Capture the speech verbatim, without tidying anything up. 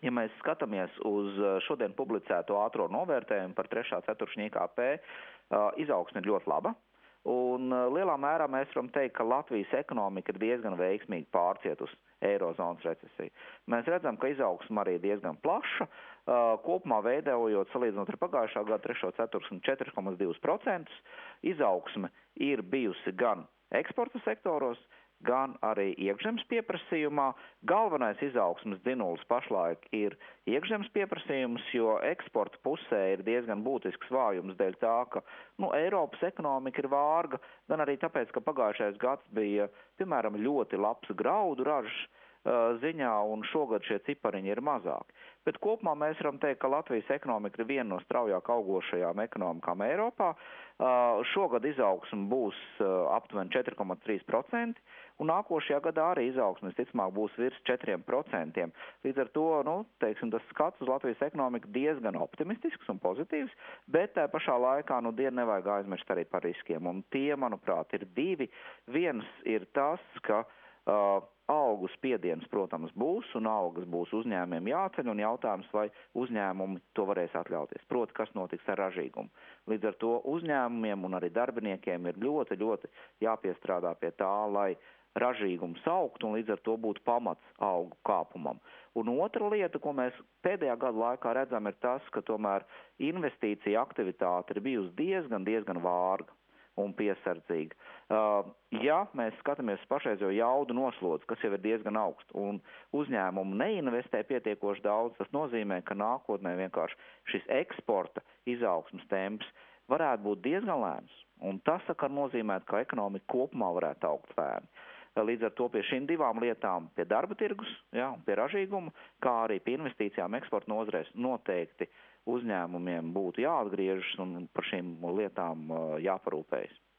Ja mēs skatāmies uz šodien publicēto ātro novērtējumu par trešā ceturkšņa I K P, izaugsme ir ļoti laba. Un lielā mērā mēs varam teikt, ka Latvijas ekonomika ir diezgan veiksmīgi pārcietus eirozonas recesiju. Mēs redzam, ka izaugsme arī diezgan plaša, kopumā veidojot salīdzinot ar pagājušā gada trešo ceturkšņu četri komats divi procenti. Izaugsme ir bijusi gan eksporta sektoros, gan arī iekšzemes pieprasījumā. Galvenais izaugsmes dzinulis pašlaik ir iekšzemes pieprasījums, jo eksporta pusē ir diezgan būtisks vājums dēļ tā, ka nu, Eiropas ekonomika ir vārga, gan arī tāpēc, ka pagājušais gads bija, piemēram, ļoti labs graudu ražas uh, ziņā, un šogad šie cipariņi ir mazāki. Bet kopumā mēs varam teikt, ka Latvijas ekonomika ir viena no straujāk augošajām ekonomikām Eiropā. Uh, šogad izaugsme būs uh, aptuveni četri komats trīs procenti, un nākošajā gadā arī izaugsme visticamāk būs virs četriem procentiem. Līdz ar to, nu, teiksim, tas skats uz Latvijas ekonomiku diezgan optimistisks un pozitīvs, bet tā pašā laikā, nu, dienu nevajag aizmirst arī par riskiem. Un tie, manuprāt, ir divi. Viens ir tas, ka uh, algu spiediens, protams, būs, un algas būs uzņēmumiem jāceļ, un jautājums, vai uzņēmumi to varēs atļauties. Proti, kas notiks ar ražīgumu. Līdz ar to uzņēmumiem un arī darbiniekiem ir ļoti, ļoti jāpiestrādā pie tā, lai ražīgums augtu un līdz ar to būtu pamats algu kāpumam. Un otra lieta, ko mēs pēdējā gada laikā redzam, ir tas, ka tomēr investīcija aktivitāte ir bijusi diezgan, diezgan vārga un piesardzīga. Uh, ja mēs skatāmies pašreizējo jaudu noslodzi, kas jau ir diezgan augsts, un uzņēmumu neinvestē pietiekoši daudz, tas nozīmē, ka nākotnē vienkārši šis eksporta izaugsmas temps varētu būt diezgan lēns. Un tas sakar nozīmē, ka ekonomika kopumā varētu augt lēni. Līdz ar to pie šīm divām lietām, pie darba tirgus, ja, pie ražīguma, kā arī pie investīcijām eksporta nozarēs noteikti uzņēmumiem būtu jāatgriežas un par šīm lietām jāparūpējas.